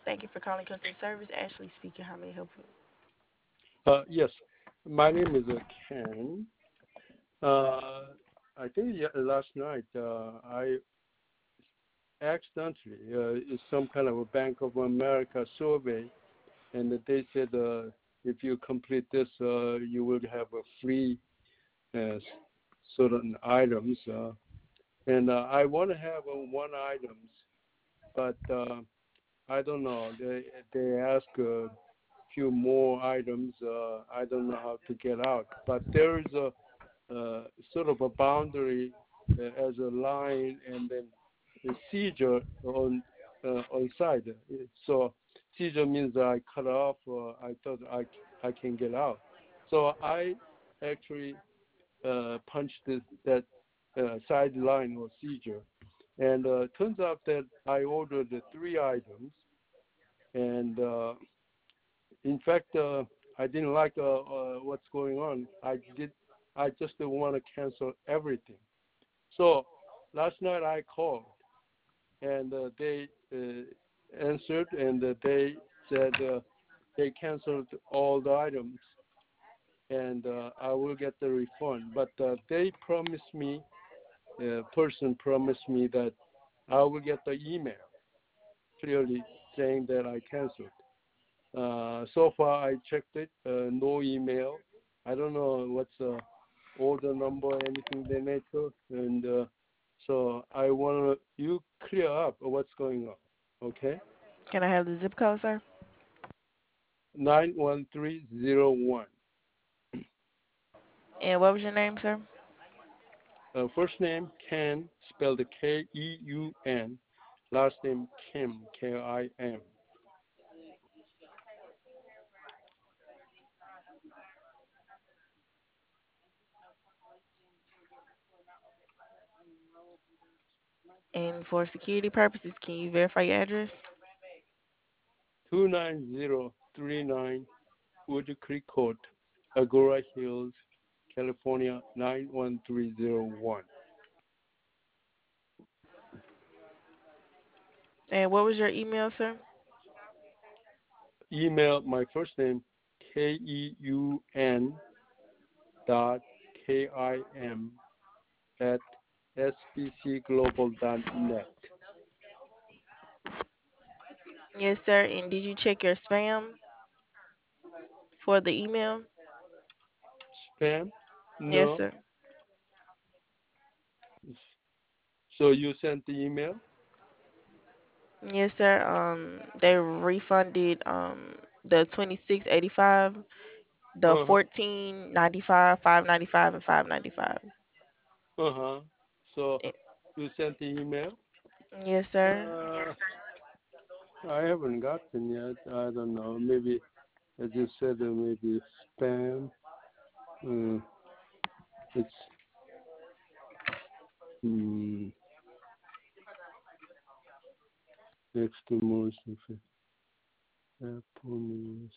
Thank you for calling customer service. Ashley speaking. How may I help you? Yes, my name is Ken. Uh, I think last night I accidentally some kind of a Bank of America survey, and they said if you complete this, you will have a free uh, certain items. And I want to have one items, but I don't know. They ask a few more items. I don't know how to get out. But there is a sort of a boundary as a line, and then a seizure on side. So seizure means I cut off. I thought I can get out. So I actually punched that sideline or seizure, and turns out that I ordered three items, and in fact, I didn't like what's going on. I just want to cancel everything. So last night I called, and they answered, and they said they canceled all the items, and I will get the refund. But they promised me, person promised me that I will get the email clearly saying that I canceled. So far, I checked it. No email. I don't know what's the order number, anything they nature, and so I want you clear up what's going on. Okay, Can I have the zip code, sir? 91301. And what was your name, sir? First name Ken, spelled Keun. Last name Kim, Kim. And for security purposes, can you verify your address? 29039 Wood Creek Court, Agora Hills, California 91301. And what was your email, sir? Email my first name Keun dot Kim at sbcglobal.net. Yes, sir. And did you check your spam for the email? Spam? Yes, No. sir. So you sent the email? Yes, sir. They refunded the 26.85, the Uh huh. 14.95, 5.95, and 5.95. Uh huh. So you sent the email? Yes, sir. Uh, I haven't gotten yet. I don't know. Maybe, as you said, maybe spam. Uh, it's hmm, next to most of it. Apple News.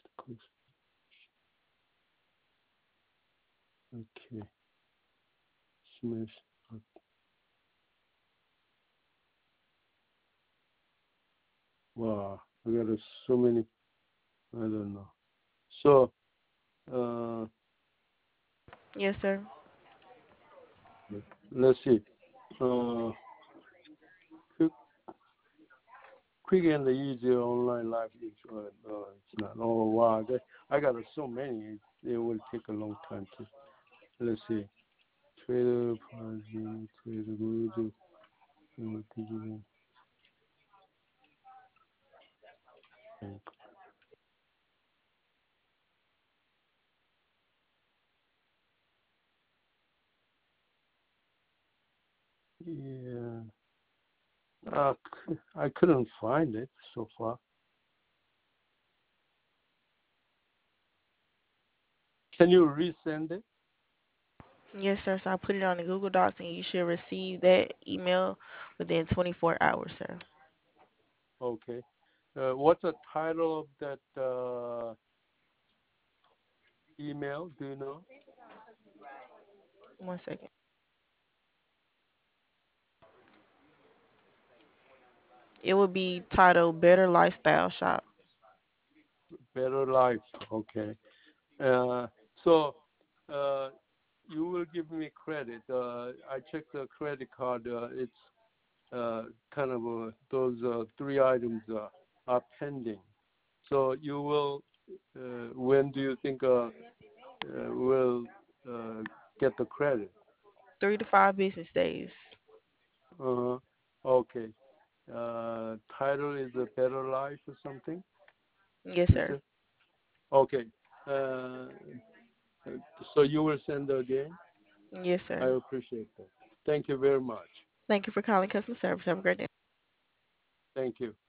Okay. Smash. Wow. I got so many. I don't know. So, uh, Yes, sir. let's see. Uh, quick, quick and easy online life insurance. It's not. Oh, wow. I got so many. It will take a long time to. Let's see. Trader, Trader, Guru, digital bank. Yeah. I couldn't find it so far. Can you resend it? Yes, sir. So I put it on the Google Docs, and you should receive that email within 24 hours, sir. Okay. What's the title of that email? Do you know? One second. It would be titled Better Lifestyle Shop. Better life. Okay. So uh, you will give me credit. I checked the credit card. It's kind of those three items are pending. So you will. When do you think will uh, get the credit? 3 to 5 business days. Uh, okay. Title is a better life or something. Yes, You sir. said. Okay. Uh, so you will send again. Yes, I sir. appreciate that. Thank you very much. Thank you for calling customer service. Have a great day. Thank you.